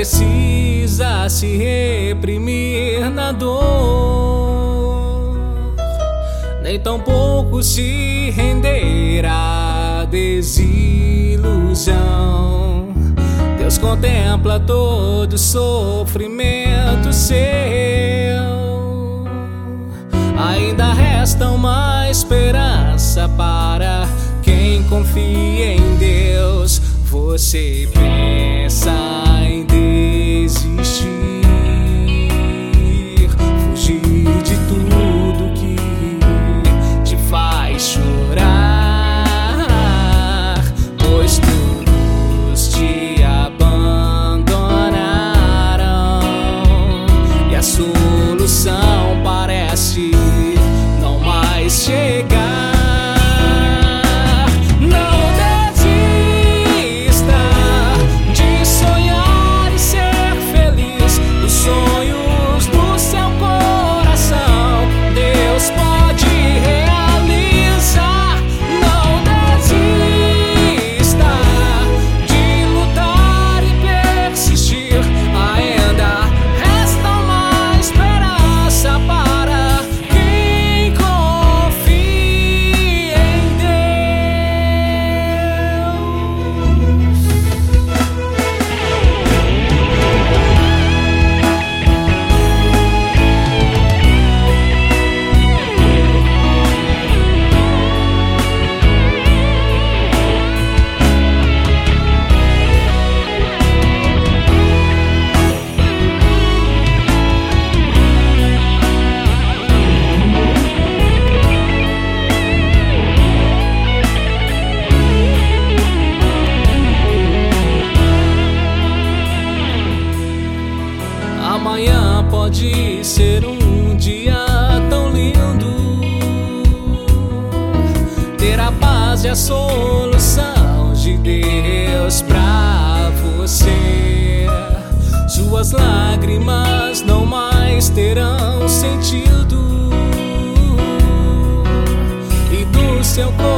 precisa se reprimir na dor, nem tampouco se render à desilusão. Deus contempla todo sofrimento seu. Ainda resta uma esperança para quem confia em Deus. Você pensa em desistir, fugir de tudo que te faz chorar, pois todos te abandonaram e a solução parece não mais chegar. Amanhã pode ser um dia tão lindo, ter a paz e a solução de Deus pra você. Suas lágrimas não mais terão sentido e do seu coração